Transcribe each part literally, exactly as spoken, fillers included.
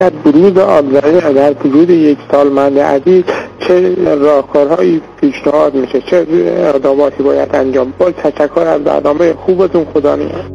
بروز آلزایمر در وجود یک سالمند عزیز چه راهکارهایی پیشنهاد میشه، چه اقداماتی باید انجام؟ باز تشکر از برنامه خوبتون، خدا نگهدار.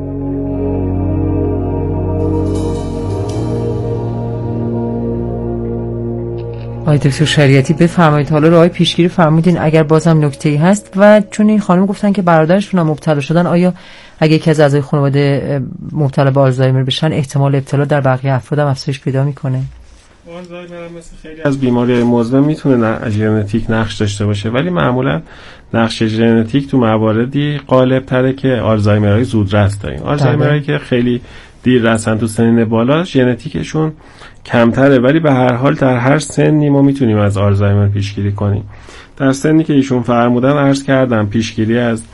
آقای دکتر شریعتی بفرمایید. حالا راهی پیشگیری فرمودین، اگر بازم نکته‌ای هست و چون این خانم گفتن که برادرشون هم مبتلا شدن، آیا اگه یکی از اعضای خانواده مبتلا به آلزایمر بشن احتمال ابتلا در بقیه افراد هم افزایش پیدا میکنه؟ آلزایمر مثل خیلی از بیماری‌های مزمن میتونه ژنتیک نقش داشته باشه، ولی معمولا نقش ژنتیک تو مواردی غالب تره که آلزایمرهای زودرس داریم. آلزایمرهایی که خیلی دیر رسن تو سن بالا ژنتیکشون کمتره، ولی به هر حال در هر سنی ما میتونیم از آلزایمر پیشگیری کنیم. در سنی که ایشون فرمودن عرض کردم پیشگیری از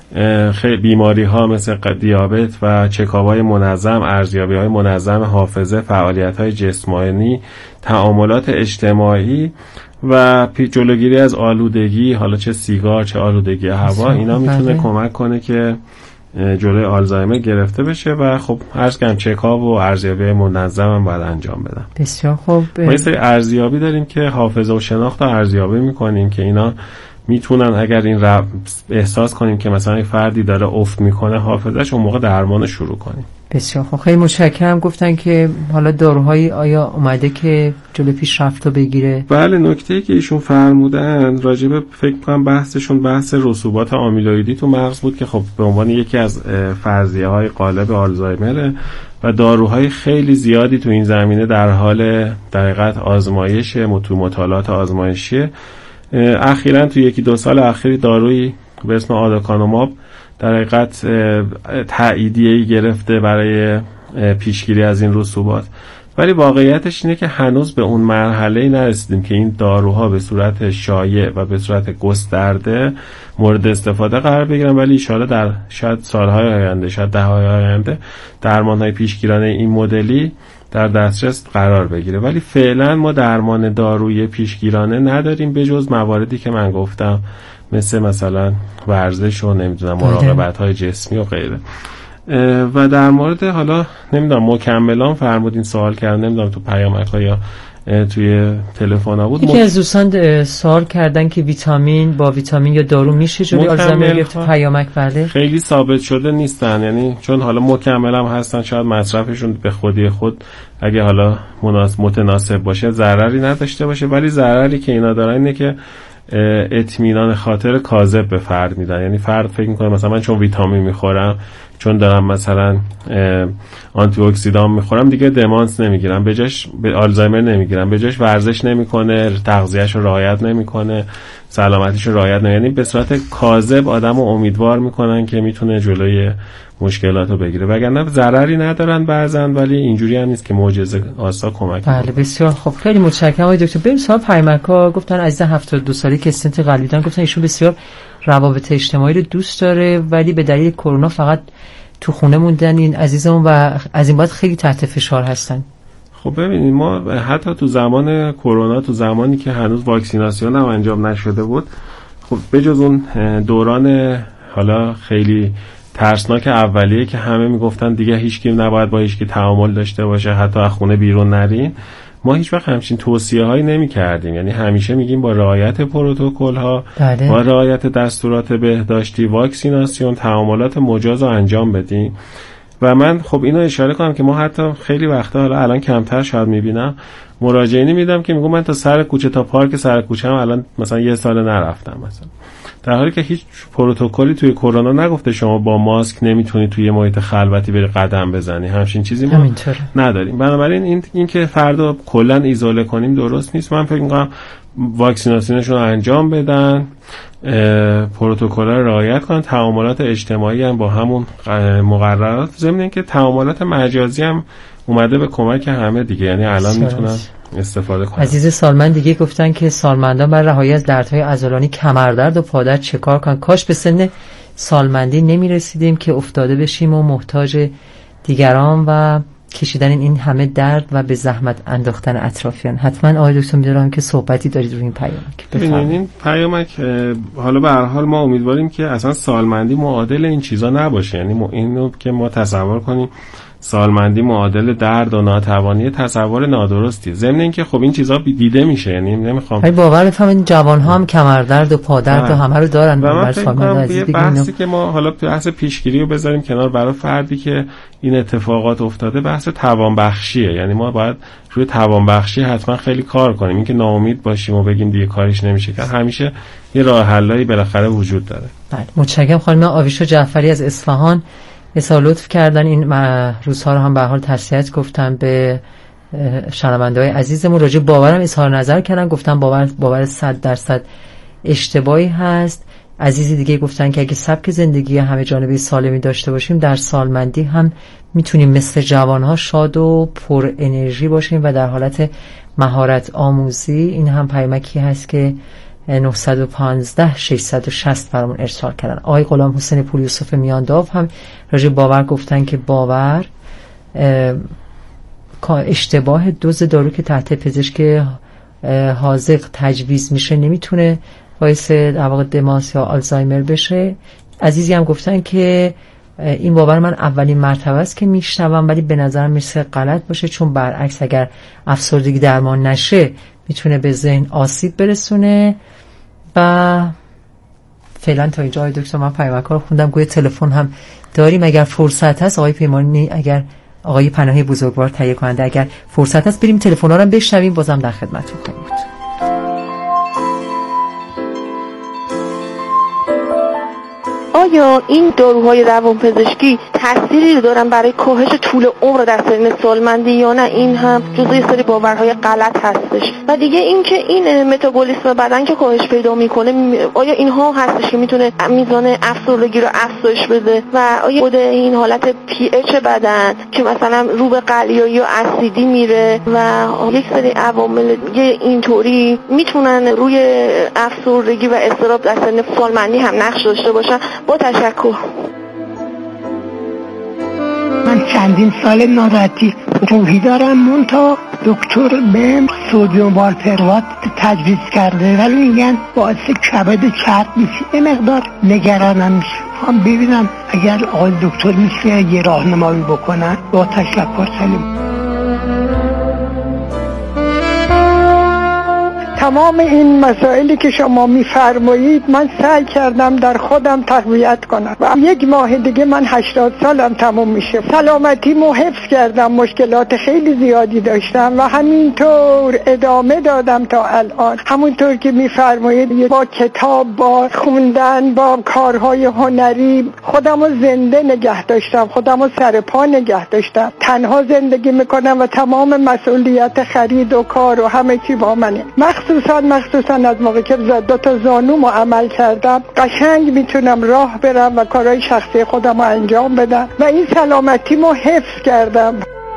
خیلی بیماری ها مثل دیابت و چکاب‌های منظم، ارزیابی‌های منظم حافظه، فعالیت‌های جسمانی، تعاملات اجتماعی و جلوگیری از آلودگی، حالا چه سیگار چه آلودگی هوا، اینا میتونه کمک کنه که جلوی آلزایمر گرفته بشه. و خب عرض کردم چکاب و ارزیابی منظم هم باید انجام بدم. بسیار خوب. ما یه سری ارزیابی داریم که حافظه و شناخت رو ارزیابی میکنیم که اینا میتونن اگر این رو احساس کنیم که مثلا یک فردی داره افت میکنه حافظه‌اش، اون موقع درمان شروع کنیم. بسیار خوب، خیلی متشکرم. گفتن که حالا داروهایی آیا اومده که جلوی پیشرفت رو بگیره؟ بله، نکته‌ای که ایشون فرمودن راجبه فکر کنم بحثشون بحث رسوبات آمیلویدی تو مغز بود که خب به عنوان یکی از فرضیه‌های غالب آلزایمره و داروهای خیلی زیادی تو این زمینه در حال در حقیقت آزمایش تو مطالعات آزمایشی. اخیراً تو یکی دو سال اخیر دارویی به اسم آدوکانوماب در حقیقت تاییدیه‌ای گرفته برای پیشگیری از این رسوبات، ولی واقعیتش اینه که هنوز به اون مرحله‌ای نرسیدیم که این داروها به صورت شایع و به صورت گسترده مورد استفاده قرار بگیرن، ولی ان شاءالله در شاید سالهای آینده، شاید دهه‌های آینده درمان‌های پیشگیرانه این مدلی در دسترس قرار بگیره. ولی فعلا ما درمان دارویی پیشگیرانه نداریم به جز مواردی که من گفتم، مثل مثلا ورزش و نمیدونم مراقبت‌های جسمی و غیره. و در مورد حالا نمیدونم مکملان فرمودین سوال کردن، نمیدونم تو پیامک‌ها یا توی تلفن‌ها بود. یکی از دوستان سوال کردن که ویتامین با ویتامین یا دارو میشه جلوی آلزایمر گرفت؟ پیامک بله خیلی ثابت شده نیستن، یعنی چون حالا مکمل هم هستن شاید مصرفشون به خودی خود اگه حالا مناسب متناسب باشه ضرری نداشته باشه، ولی ضرری که اینا دارن اینه که اطمینان خاطر کاذب به فرد میدن. یعنی فرد فکر میکنه مثلا من چون ویتامین میخورم، چون دارم مثلا آنتی اکسیدان میخورم دیگه دمانس نمیگیرم، به جاش به آلزایمر نمیگیرم، به جاش ورزش نمیکنه، تغذیه‌اش رو رعایت نمیکنه، سلامتیش رو رعایت نمیکنه. یعنی به صورت کاذب آدمو امیدوار میکنن که میتونه جلوی مشکلاتو بگیره، وگرنه ضرری ندارن بعضن، ولی اینجوری هم نیست که معجزه آسا کمک کنه. بله بسیار خوب، خیلی متشکرم آقای دکتر. بریم سوال پیامک‌ها. گفتن عزیز هفتاد و دو ساله که استنت قلبی دارن، گفتن ایشون بسیار روابط اجتماعی رو دوست داره ولی به دلیل کرونا فقط تو خونه موندن این عزیزمون و از این بعد خیلی تحت فشار هستن. خب ببینید ما حتی تو زمان کرونا، تو زمانی که هنوز واکسیناسیون هم انجام نشده بود، خب بجز اون دوران حالا خیلی ترسناک اولیه که همه میگفتن دیگه هیچ کی نباید با هیچ کی تعامل داشته باشه، حتی از خونه بیرون نرین، ما هیچ وقت همچین توصیه هایی نمی کردیم. یعنی همیشه میگیم با رعایت پروتکل ها، بله. با رعایت دستورات بهداشتی، واکسیناسیون، تعاملات مجاز رو انجام بدیم. و من خب اینو اشاره کنم که ما حتی خیلی وقتا، حالا الان کمتر شاید میبینم، مراجعینی میدم که میگم من تا سر کوچه تا پارک سر کوچه هم الان مثلا یه سال نرفتم مثلا، در حالی که هیچ پروتکلی توی کرونا نگفته شما با ماسک نمیتونی توی محیط خلوتی بری قدم بزنی، همچین چیزی ما همینطوره. نداریم. بنابراین این این که فردا کلا ایزوله کنیم درست نیست. من فکر می‌کنم واکسیناسیونشون رو انجام بدن، پروتکل‌ها رو رعایت کنن، تعاملات اجتماعی هم با همون مقررات، ضمن اینکه تعاملات مجازی هم اومده به کمک همه دیگه، یعنی الان میتونن استفاده کنن. عزیز سالمند دیگه گفتن که سالمندان برای رهایی از دردهای عضلانی، کمردرد و پادرد چه کار کنن؟ کاش به سن سالمندی نمیرسیدیم که افتاده بشیم و محتاج دیگران و کشیدن این همه درد و به زحمت انداختن اطرافیان. حتما آقای دکتر می‌دونم که صحبتی دارید روی این پیامک. ببینید این پیامک حالا به هر حال ما امیدواریم که اصلا سالمندی معادل این چیزا نباشه، یعنی اینو که ما تصور کنیم سالمندی معادل درد و ناتوانی تصور نادرستی. ضمن اینکه خب این چیزا دیده میشه، یعنی نمیخوام ولی باور بفهم این جوان ها هم کمردرد و پادرد و همه رو دارن. و من فکر کنم یه بحثی که ما حالا بحث پیشگیری رو بذاریم کنار، برای فردی که این اتفاقات افتاده بحث توانبخشیه. یعنی ما باید روی توانبخشی حتما خیلی کار کنیم. اینکه ناامید باشیم و بگیم دیگه کاریش نمیشه که همیشه یه راه حلایی بالاخره وجود داره. بله متشکرم خانم آویشا جعفری از اصفهان، بسیار لطف کردن این روزها رو هم به حال تسلیت گفتن به شنونده‌های عزیزمون. راجع باورم اظهار نظر کردن، گفتن باور باور صد درصد اشتباهی هست. عزیزی دیگه گفتن که اگه سبک زندگی همه جانبه سالمی داشته باشیم در سالمندی هم میتونیم مثل جوانها شاد و پر انرژی باشیم و در حالت مهارت آموزی. این هم پیامکی هست که نه یک پنج شش شش صفر برامون ارسال کردن. آقای غلام حسین پور یوسف میانداو هم راجع باور گفتن که باور اشتباه دوز دارو که تحت پزشک حاذق تجویز میشه نمیتونه باعث در واقع دمانس یا آلزایمر بشه. عزیزی هم گفتن که این باور من اولین مرتبه است که میشنوم، ولی به نظرم میرسه غلط باشه، چون برعکس اگر افسردگی درمان نشه میتونه به ذهن آسیب برسونه. و فعلا تا اینجا آقای دکتر من پیامک‌ها رو خوندم. گویا تلفن هم داریم اگر فرصت هست. آقای پیمانی اگر آقای پناهی بزرگوار تهیه کننده اگر فرصت هست بریم تلفن‌ها رو بشنویم، بازم در خدمتتون خواهیم بود. آیا این داروهای روانپزشکی تأثیری دارن برای کاهش طول عمر در سن سالمندی یا نه؟ این هم جزو یه سری باورهای غلط هستش. و دیگه این که این متابولیسم بدن که کاهش پیدا میکنه، آیا اینها هستش که میتونه میزان افسردگی رو افزایش بده؟ و آیا خود این حالت پی اچ بدن که مثلا رو به قلیایی و اسیدی میره و یک سری عوامل اینطوری میتونن روی افسردگی و اضطراب در سن سالمندی هم نقش داشته باشن؟ با تشکر. من چندین سال ناراحتی روحی دارم، منتها دکتر بهم سدیم والپروات تجویز کرده، ولی میگن باعث کبد چرب میشه. یه مقدار نگرانم میشه. هم ببینم اگر آقای دکتر میشه یه راهنمایی بکنن. با تشکر. سلام. تمام این مسائلی که شما میفرمایید من سعی کردم در خودم تقویت کنم و یک ماه دیگه من هشتاد سالم تموم میشه. سلامتیمو حفظ کردم، مشکلات خیلی زیادی داشتم و همینطور ادامه دادم تا الان. همونطور که میفرمایید با کتاب، با خوندن، با کارهای هنری خودمو زنده نگه داشتم، خودمو سر پا نگه داشتم. تنها زندگی میکنم و تمام مسئولیت خرید و کار و همه چی با منه. مخصوصا مخصوصا از موقع که دو تا زانومو عمل کردم قشنگ میتونم راه برم و کارهای شخصی خودم رو انجام بدم و این سلامتیمو حفظ کردم.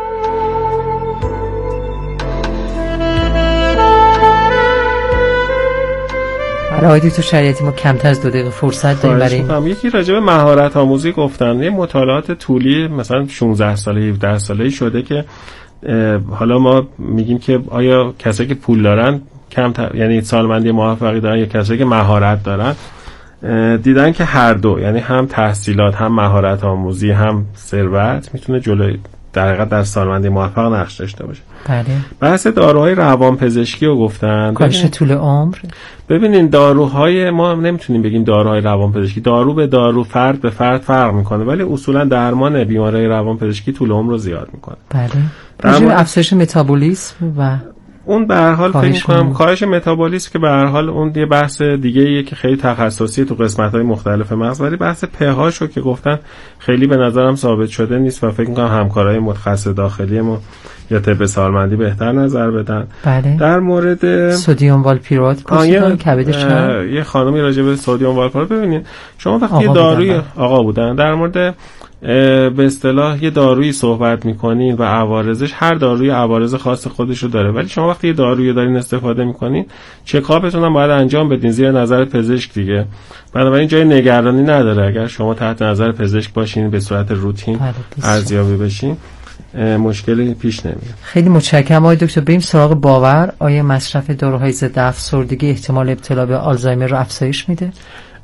آقای دکتر شریعتی ما کمتر از دو دقیقه فرصت داریم برای این. یکی راجع به مهارت آموزی گفتن. یه مطالعات طولی مثلا شانزده ساله هفده ساله‌ای شده که حالا ما میگیم که آیا کسایی که پول دارن کم ت... یعنی سالمندی موفقی دارن یا کسایی که مهارت دارن، دیدن که هر دو، یعنی هم تحصیلات هم مهارت آموزی هم ثروت میتونه جلوی در حقیقت در سالمندی موفق نقش داشته باشه. بله. بحث داروهای روانپزشکی رو گفتن، کاهش طول عمر. ببینین داروهای ما نمیتونیم بگیم داروهای روانپزشکی، دارو به دارو فرد به فرد فرق میکنه، ولی اصولا درمان بیماری روانپزشکی طول عمر رو زیاد میکنه. بله. درمان افزایش متابولیسم و اون به هر حال فکر می‌کنم کاهش متابولیسم که به هر حال اون یه بحث دیگه ایه که خیلی تخصصی تو قسمت‌های مختلف مغز، ولی بحث په‌هاش رو که گفتن خیلی به نظرم ثابت شده نیست و فکر می‌کنم همکارای متخصص داخلی ما یا طب سالمندی بهتر نظر بدن. بله. در مورد سدیم والپروات پرسیدن کبدش یه خانمی راجع به سدیم والپروات ببینید شما وقتی داروی آقا بودن در مورد به اصطلاح یه دارویی صحبت میکنین و عوارضش، هر داروی عوارض خاص خودش رو داره، ولی شما وقتی یه دارویی دارین استفاده میکنین چکاپتون هم باید انجام بدین زیر نظر پزشک دیگه. بنابراین جای نگرانی نداره اگر شما تحت نظر پزشک باشین به صورت روتین ارزیابی بشین مشکلی پیش نمیاد. خیلی متشکرم آقای دکتر. بریم سراغ باور. آیا مصرف داروهای ضد افسردگی احتمال ابتلا به آلزایمر رو افزایش میده؟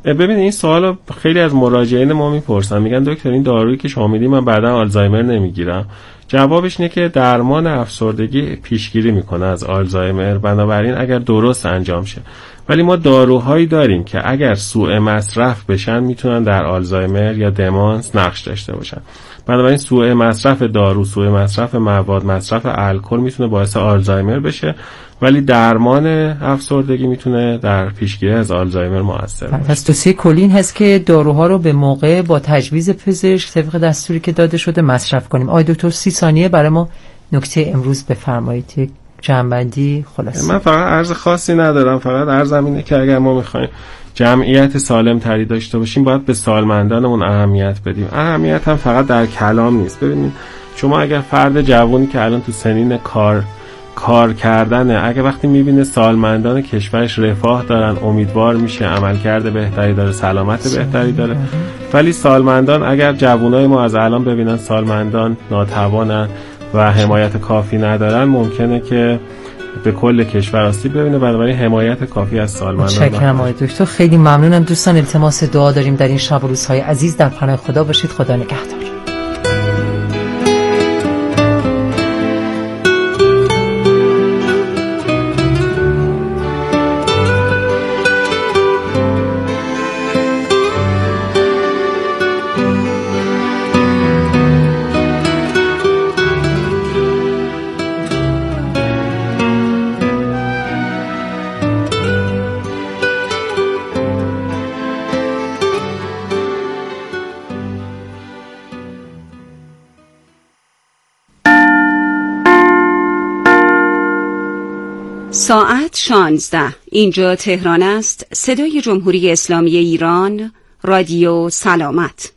ببین این سوالو خیلی از مراجعین ما میپرسن، میگن دکتر این دارویی که شما میدی من بعدا آلزایمر نمیگیرم؟ جوابش اینه که درمان افسردگی پیشگیری میکنه از آلزایمر، بنابراین اگر درست انجام شه. ولی ما داروهایی داریم که اگر سوء مصرف بشن میتونن در آلزایمر یا دمانس نقش داشته باشن. بنابراین سوء مصرف دارو، سوء مصرف مواد، مصرف الکل میتونه باعث آلزایمر بشه، ولی درمان افسردگی میتونه در پیشگیری از آلزایمر مؤثر باشه. پس توصیه کلی این هست که داروها رو به موقع با تجویز پزشک طبق دستوری که داده شده مصرف کنیم. آقای دکتر سی ثانیه برای ما نکته امروز بفرمایید، جمع‌بندی خلاصه. من فقط عرض خاصی ندارم، فقط عرضم اینه که اگر ما میخوایم جمعیت سالم تری داشته باشیم باید به سالمندانمون اهمیت بدیم. اهمیت هم فقط در کلام نیست. ببینید شما اگر فرد جوانی که الان تو سنین کار کار کردنه، اگه وقتی میبینه سالمندان کشورش رفاه دارن، امیدوار میشه، عملکرد بهتری داره، سلامت بهتری داره. ولی سالمندان اگر جوانای ما از الان ببینن سالمندان ناتوانن و حمایت کافی ندارن، ممکنه که به کل کشور آسیب ببینه. بنابراین حمایت کافی از سالمندان. متشکرم آقای دکتر، خیلی ممنونم. دوستان التماس دعا داریم در این شب و روزهای عزیز. در پناه خدا باشید. خدا نگهدار. ساعت شانزده. اینجا تهران است. صدای جمهوری اسلامی ایران، رادیو سلامت.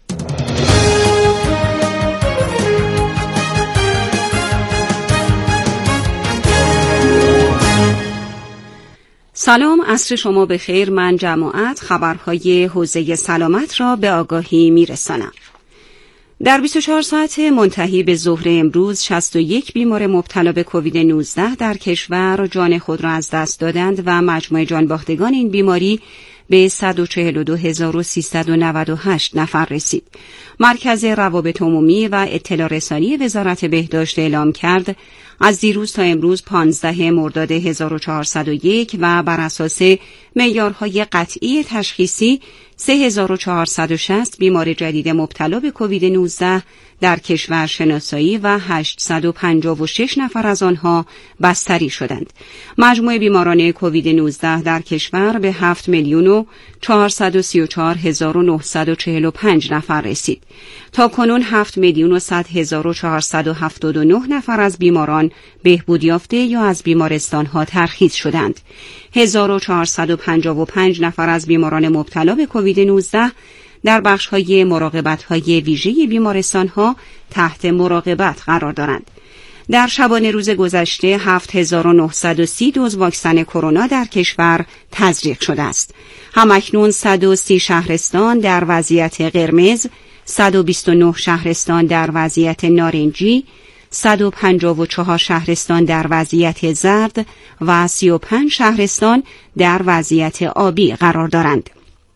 سلام، عصر شما بخیر. من جماعت خبرهای حوزه سلامت را به آگاهی میرسانم. در بیست و چهار ساعت منتهی به ظهر امروز شصت و یک بیمار مبتلا به کووید نوزده در کشور جان خود را از دست دادند و مجموع جانباختگان این بیماری به صد و چهل و دو هزار و سیصد و نود و هشت نفر رسید. مرکز روابط عمومی و اطلاع رسانی وزارت بهداشت اعلام کرد از دیروز تا امروز پانزده مرداد هزار و چهارصد و یک و بر اساس معیارهای قطعی تشخیصی سه هزار و چهارصد و شصت بیمار جدید مبتلا به کووید نوزده در کشور شناسایی و هشتصد و پنجاه و شش نفر از آنها بستری شدند. مجموع بیماران کووید نوزده در کشور به هفت میلیون و چهارصد و سی و چهار هزار و نهصد و چهل و پنج نفر رسید. تا کنون هفت میلیون و صد هزار و چهارصد و هفتاد و نه نفر از بیماران بهبود یافته یا از بیمارستان‌ها ترخیص شدند. هزار و چهارصد و پنجاه و پنج نفر از بیماران مبتلا به کووید نوزده در بخش‌های مراقبت‌های ویژه بیمارستان‌ها تحت مراقبت قرار دارند. در شبانه روز گذشته هفت هزار و نهصد و سی دوز واکسن کرونا در کشور تزریق شده است. همکنون صد و سی شهرستان در وضعیت قرمز، صد و بیست و نه شهرستان در وضعیت نارنجی، صد و پنجاه و چهار شهرستان در وضعیت زرد و سی و پنج شهرستان در وضعیت آبی قرار دارند.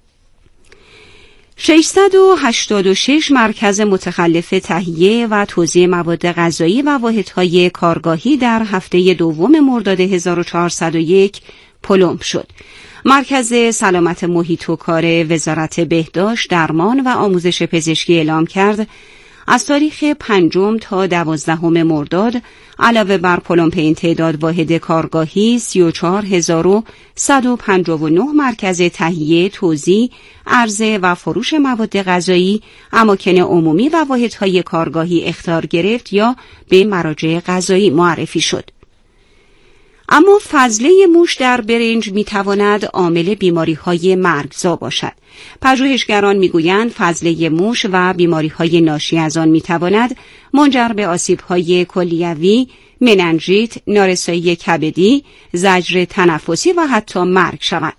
ششصد و هشتاد و شش مرکز متخلف تهیه و توزیع مواد غذایی و واحدهای کارگاهی در هفته دوم مرداد هزار و چهارصد و یک پلم شد. مرکز سلامت محیط و کار وزارت بهداشت، درمان و آموزش پزشکی اعلام کرد از تاریخ پنجم تا دوازدهم مرداد علاوه بر پلمپ این تعداد واحد کارگاهی سی و چهار هزار و صد و پنجاه و نه مرکز تهیه، توزیع، عرضه و فروش مواد غذایی، اماکن عمومی و واحدهای کارگاهی اخطار گرفت یا به مراجع قضایی معرفی شد. اما فضله موش در برنج میتواند عامل بیماری‌های مرگزا باشد. پژوهشگران میگویند فضله موش و بیماری‌های ناشی از آن میتواند منجر به آسیب‌های کلیوی، مننژیت، نارسایی کبدی، زجر تنفسی و حتی مرگ شود.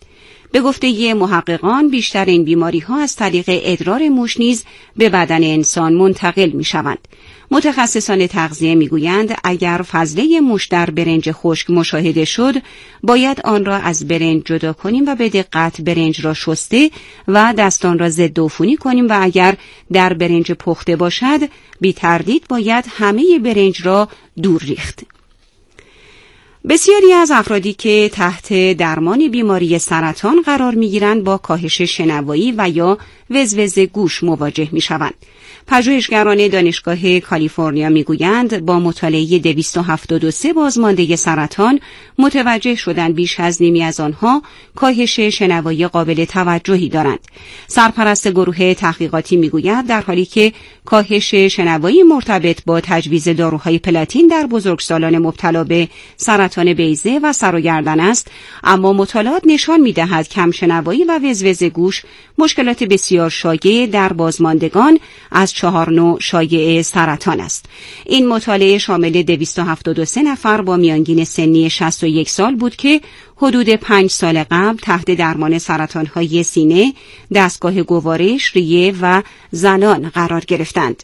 به گفته محققان بیشتر این بیماری ها از طریق ادرار موش نیز به بدن انسان منتقل می شوند. متخصصان تغذیه می گویند اگر فضله موش در برنج خشک مشاهده شد باید آن را از برنج جدا کنیم و به دقت برنج را شسته و دستان را ضد عفونی کنیم و اگر در برنج پخته باشد بی تردید باید همه برنج را دور ریخت. بسیاری از افرادی که تحت درمان بیماری سرطان قرار می‌گیرند با کاهش شنوایی و یا وزوز گوش مواجه می‌شوند. پژوهشگران دانشگاه کالیفرنیا میگویند با مطالعه دویست و هفتاد و سه بازمانده سرطان متوجه شدند بیش از نیمی از آنها کاهش شنوایی قابل توجهی دارند. سرپرست گروه تحقیقاتی میگوید در حالی که کاهش شنوایی مرتبط با تجویز داروهای پلاتین در بزرگسالان مبتلا به سرطان بیضه و سر و گردن است، اما مطالعات نشان می‌دهد کم شنوایی و وزوز گوش مشکلات بسیار شایع در بازماندگان از چهار نوع شایع سرطان است. این مطالعه شامل دویست و هفتاد و سه نفر با میانگین سنی شصت و یک سال بود که حدود پنج سال قبل تحت درمان سرطان‌های سینه، دستگاه گوارش، ریه و زنان قرار گرفتند.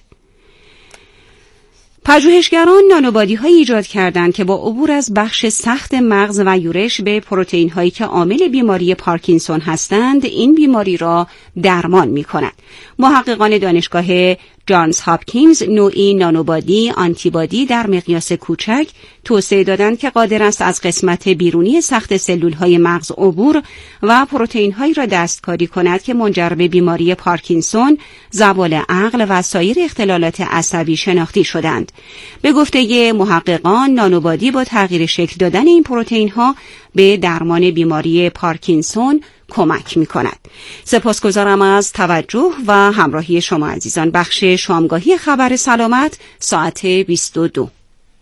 پژوهشگران نانوبادی‌هایی ایجاد کردند که با عبور از بخش سخت مغز و یورش به پروتئین‌هایی که عامل بیماری پارکینسون هستند، این بیماری را درمان می‌کنند. محققان دانشگاه جانز هاپکینز نوعی نانوبادی آنتیبادی در مقیاس کوچک توسعه دادند که قادر است از قسمت بیرونی سخت سلول‌های مغز عبور و پروتئین‌هایی را دستکاری کند که منجر به بیماری پارکینسون، زوال عقل و سایر اختلالات عصبی شناخته شدند. به گفته محققان نانوبادی با تغییر شکل دادن این پروتئین‌ها به درمان بیماری پارکینسون کمک می کند. سپاسگزارم از توجه و همراهی شما عزیزان. بخش شامگاهی خبر سلامت ساعت بیست و دو.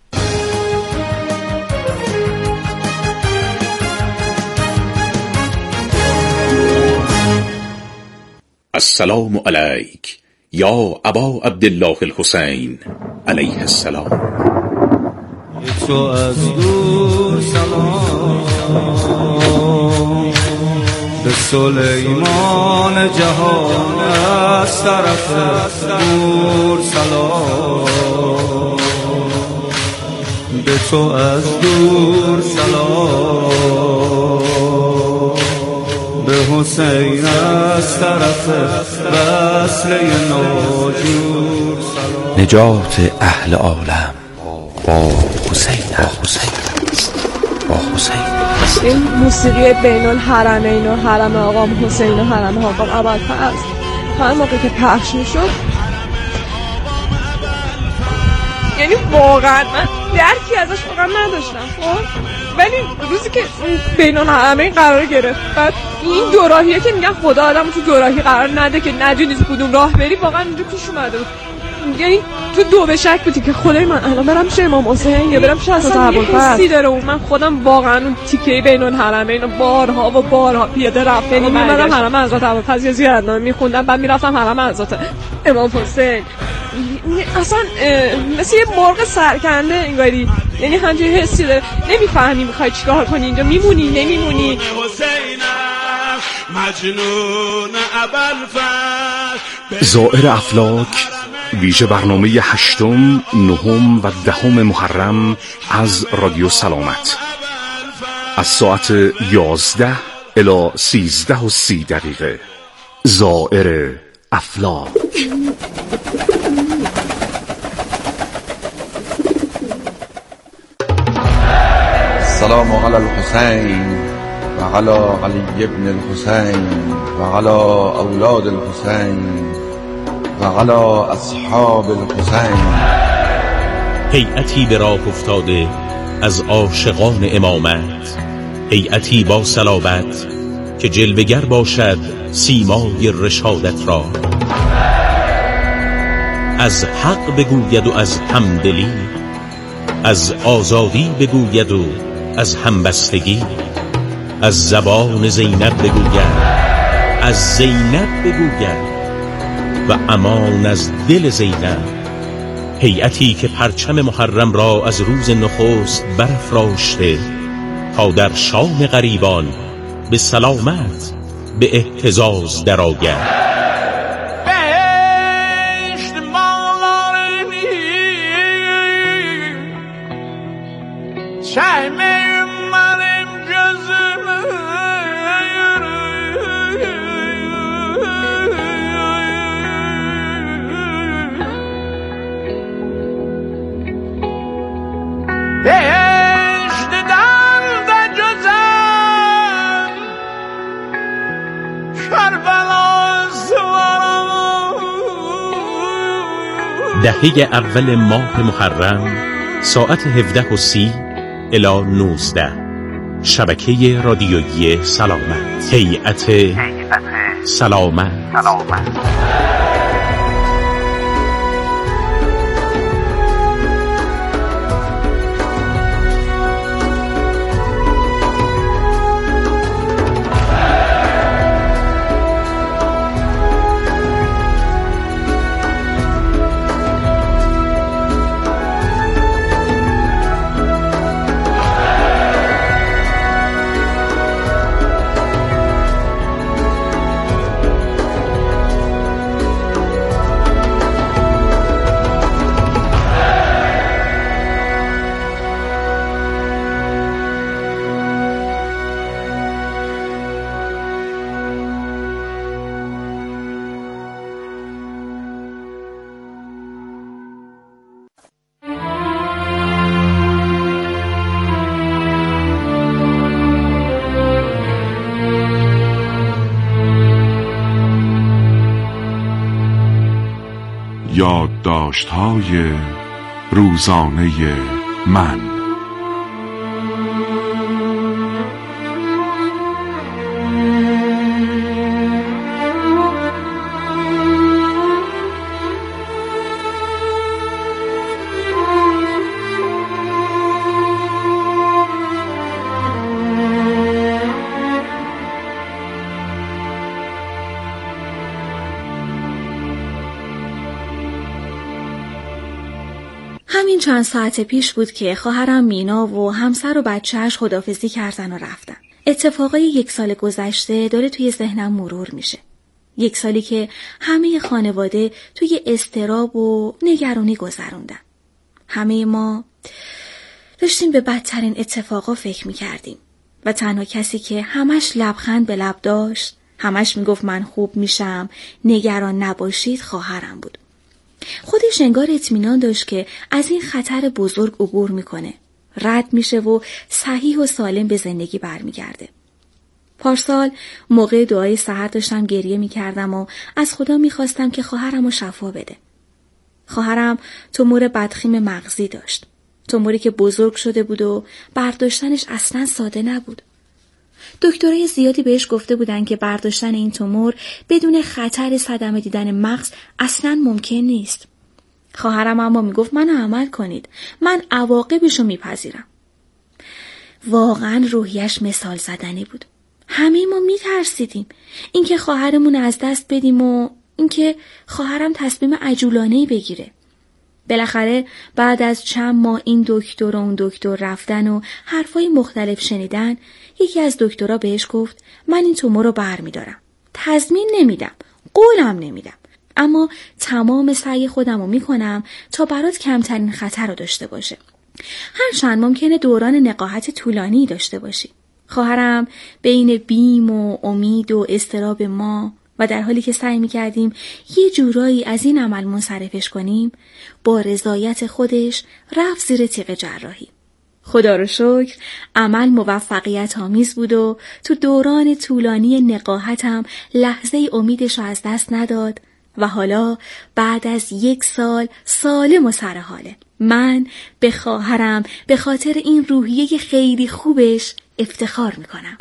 السلام علیک یا ابا عبدالله الحسین علیه السلام. تو از دور سلام به سلیمان جهان از طرف دور سلام، به تو از دور سلام، به حسین از طرف وصله ناجور سلام. نجات اهل عالم با حسین حسین با حسین. این موسیقی بین الحرمین و حرم آقام حسین و حرم آقام ابوالفضل هر موقع که پخش میشد، یعنی واقعا من درکی ازش واقعا نداشتم، خب ولی روزی که بین الحرمین قرار گرفت بعد این دوراهیه که میگن خدا آدم تو دوراهی قرار نده که ندونی کدوم راه بری، واقعا اینجا پیش اومده بود. یعنی تو دو به شک بودی که خدای من الان برم شه امام حسین یا برم شه حضرت ابوالفضل. حسی داره اون. من خودم واقعا اون تیکه بین الحرمین و بارها و بارها پیاده رفتم، یعنی میمدم حرم حضرت ابوالفضل یا زیارتنامه میخوندم، بعد میرفتم حرم حضرت امام حسین. اصلا مثل یه مرغ سرکنده انگاری، یعنی همچین حسی داره، نمیفهمی میخوای چیکار کنی، اینجا میمونی نمیمونی. زائر افلاک ویژه برنامه هشتم، نهم و دهم محرم از رادیو سلامت از ساعت یازده الی سیزده و سی دقیقه. زائر افلاک. سلام علی الحسین و علی علی ابن الحسین و علی اولاد الحسین و علی اصحاب الحسین. هیئتی به راه افتاده از عاشقان امامت، هیئتی با صلابت که جلوگر باشد سیمای رشادت را. از حق بگوید و از همدلی، از آزادی بگوید و از همبستگی، از زبان زینب بگوید، از زینب بگوید و امان از دل زینب. هیئتی که پرچم محرم را از روز نخست برافراشته تا در شام غریبان به سلامت به اهتزاز درآید. دهه اول ماه محرم ساعت هفده و سی الی نوزده شبکه رادیویی سلامت، هیئت سلامت, سلامت. یادداشت‌های روزانه من. همین چند ساعت پیش بود که خواهرم مینا و همسر و بچهش خداحافظی کردن و رفتن. اتفاقای یک سال گذشته داره توی ذهنم مرور میشه. یک سالی که همه خانواده توی اضطراب و نگرانی گذروندن. همه ما داشتیم به بدترین اتفاقا فکر میکردیم و تنها کسی که همش لبخند به لب داشت، همش میگفت من خوب میشم، نگران نباشید، خواهرم بود. خودش انگار اطمینان داشت که از این خطر بزرگ عبور میکنه، رد میشه و صحیح و سالم به زندگی برمیگرده. پارسال موقع دعای سحر داشتم گریه میکردم و از خدا میخواستم که خواهرم رو شفا بده. خواهرم تومور بدخیم مغزی داشت، توموری که بزرگ شده بود و برداشتنش اصلا ساده نبود. دکترای زیادی بهش گفته بودن که برداشتن این تومور بدون خطر صدمه دیدن مغز اصلا ممکن نیست. خواهرم اما میگفت منو عمل کنید، من عواقبشو میپذیرم. واقعا روحیش مثال زدنی بود. همه ما میترسیدیم اینکه خواهرمون از دست بدیم و اینکه خواهرم تصمیم عجولانه‌ای بگیره. بالاخره بعد از چند ماه این دکتر و اون دکتر رفتن و حرفای مختلف شنیدن، یکی از دکترها بهش گفت من این تومور رو برمیدارم، تضمین نمیدم، قولم نمیدم، اما تمام سعی خودم رو میکنم تا برات کمترین خطر رو داشته باشه. هرچند ممکنه دوران نقاهت طولانی داشته باشی. خواهرم بین بیم و امید و اضطراب ما و در حالی که سعی میکردیم یه جورایی از این عمل منصرفش کنیم، با رضایت خودش رفت زیر تیغ جراحی. خدا رو شکر عمل موفقیت آمیز بود و تو دوران طولانی نقاهتم لحظه امیدش رو از دست نداد و حالا بعد از یک سال سالم و سر حاله. من به خواهرم به خاطر این روحیه خیلی خوبش افتخار میکنم.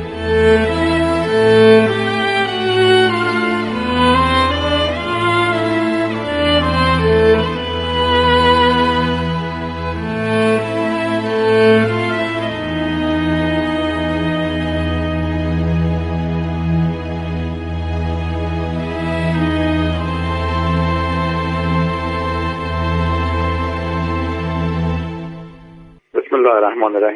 بسم الله الرحمن الرحیم. دکتر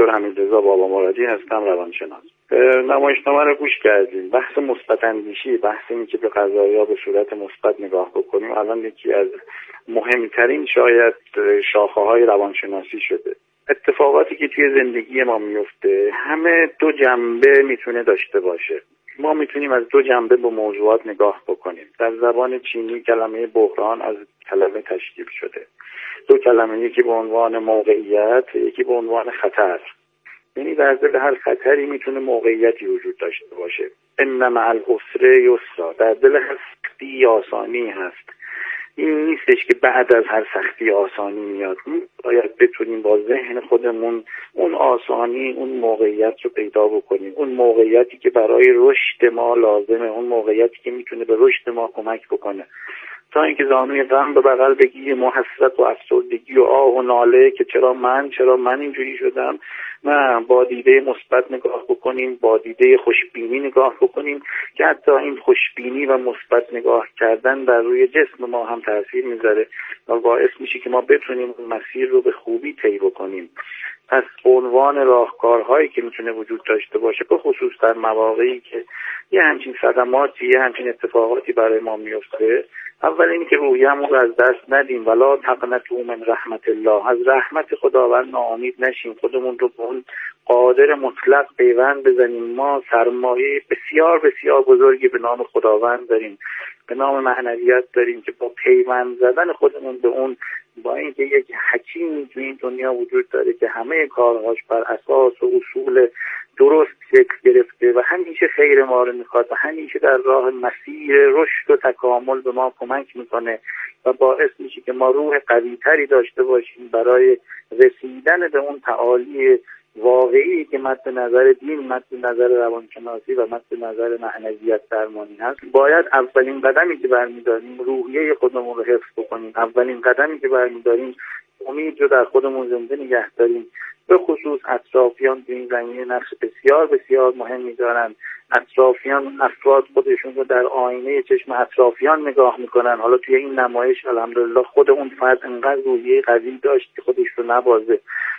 دکتر حمیدرضا بابا مرادی هستم، روانشناس. نمایشنامه رو گوش کردیم. بحث مثبت اندیشی، بحث این که به قضایا به صورت مثبت نگاه بکنیم الان یکی از مهمترین شاید شاخه‌های روانشناسی شده. اتفاقاتی که توی زندگی ما میفته همه دو جنبه میتونه داشته باشه. ما میتونیم از دو جنبه به موضوعات نگاه بکنیم. در زبان چینی کلمه بحران از کلمه تشکیل شده. دو کلمه، یکی به عنوان موقعیت، یکی به عنوان خطر. یعنی در دل هر خطری میتونه موقعیتی وجود داشته باشه. ان مع العسر یسرا، در دل هر سختی آسانی هست. این نیستش که بعد از هر سختی آسانی میاد. باید بتونیم با ذهن خودمون اون آسانی، اون موقعیت رو پیدا بکنیم، اون موقعیتی که برای رشد ما لازمه، اون موقعیتی که میتونه به رشد ما کمک بکنه. تا اینکه زانوی غم به بغل بگیریم و حسرت و افسردگی و آه و ناله که چرا من چرا من اینجوری شدم، نه، با دیده مثبت نگاه بکنیم، با دیده خوشبینی نگاه بکنیم که حتی این خوشبینی و مثبت نگاه کردن در روی جسم ما هم تاثیر میذاره و باعث میشه که ما بتونیم اون مسیر رو به خوبی طی بکنیم. پس عنوان راهکارهایی که میتونه وجود داشته باشه، به خصوص در مواقعی که یه همچین صدماتی، یه همچین اتفاقاتی برای ما میفته، اول اینی که رویمون رو از دست ندیم، ولا تقنطوا من رحمت الله، از رحمت خداوند ناامید نشیم، خودمون رو به اون قادر مطلق پیوند بزنیم. ما سرمایه بسیار بسیار بزرگی به نام خداوند داریم، به نام معنویت داریم که با پیوند زدن خودمون به اون، با اینکه یک حکیمی تو این دنیا وجود داره که همه کارهاش بر اساس و اصول درست شکل گرفته و همیشه خیر ما رو میخواد و همیشه در راه مسیر رشد و تکامل به ما کمک میکنه و باعث میشه که ما روح قوی تری داشته باشیم برای رسیدن به اون تعالی واقعی که مد نظر دین، مد نظر روانشناسی و مد نظر معنویت درمانی هست. باید اولین قدمی که برمیداریم روحیه خودمون رو حفظ بکنیم. اولین قدمی که برمیداریم امید رو در خودمون زنده نگه داریم. به خصوص اطرافیان در این زمینه نقش بسیار بسیار مهمی دارن. اطرافیان افراد خودشون رو در آینه چشم اطرافیان نگاه میکنن. حالا توی این نمایش الحمدلله خود اون فرد انقدر روحیه قوی داشت که خودش رو نبازه،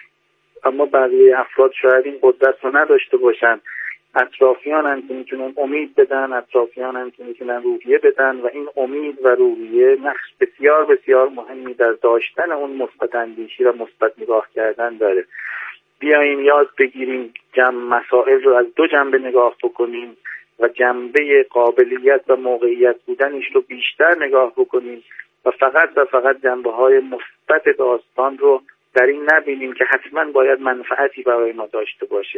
اما بقیه افراد شاید این قدرت رو نداشته باشن. اطرافیان هم که میتونن امید بدن، اطرافیان هم که میتونن روحیه بدن و این امید و روحیه نقش بسیار بسیار مهمی در داشتن اون مثبت اندیشی و مثبت نگاه کردن داره. بیاییم یاد بگیریم جمع مسائل رو از دو جنبه نگاه بکنیم و جنبه قابلیت و موقعیت بودنش رو بیشتر نگاه بکنیم و فقط و فقط جنبه های مثبت داستان رو در این نبینیم که حتما باید منفعتی برای ما داشته باشه.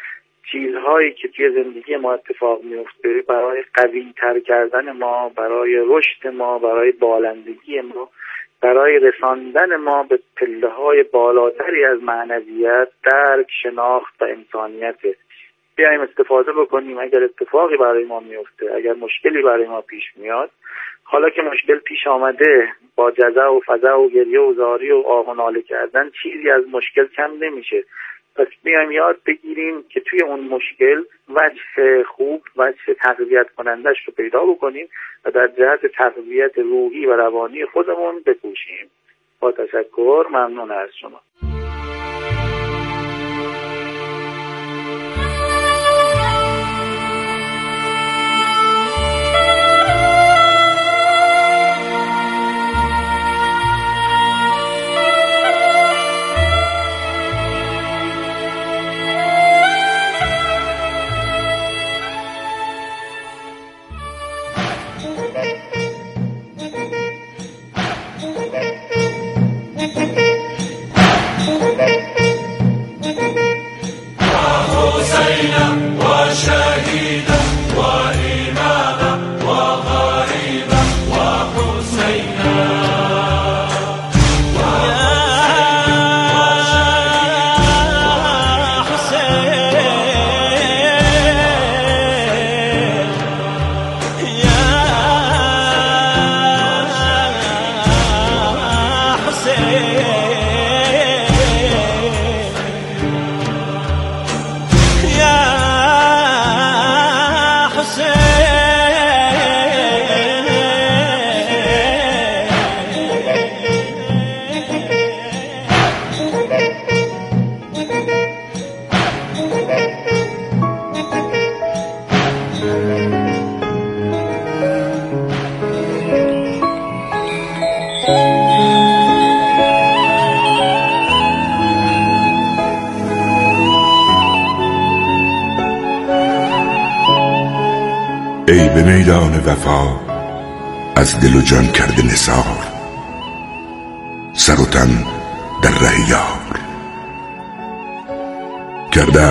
چیزهایی که توی زندگی ما اتفاق میفته برای قوی تر کردن ما، برای رشد ما، برای بالندگی ما، برای رساندن ما به پله های بالاتری از معنویت، درک، شناخت و انسانیت. بیاییم استفاده بکنیم. اگر اتفاقی برای ما میفته، اگر مشکلی برای ما پیش میاد، حالا که مشکل پیش آمده، با جزع و فزع و گریه و زاری و آه و ناله کردن چیزی از مشکل کم نمیشه. پس بیایم یاد بگیریم که توی اون مشکل وجه خوب، وجه تقویت کنندش رو پیدا بکنیم و در جهت تقویت روحی و روانی خودمون بکوشیم. با تشکر، ممنون از شما. Yeah. به میدان وفا از دل و جان کرده نثار، سر و تن در ره یار کرده